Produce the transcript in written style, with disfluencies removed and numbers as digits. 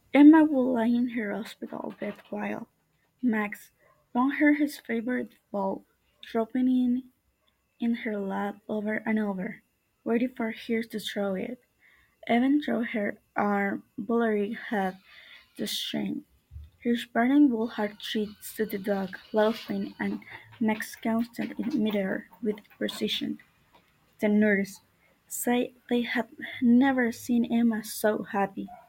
Emma would lie in her hospital bed while Max found her his favorite ball, dropping it in her lap over and over, waiting for her to throw it. Even though her arm barely had the strength, her burning would hard treats to the dog, laughing and Max counted it midair with precision. The nurse said they had never seen Emma so happy.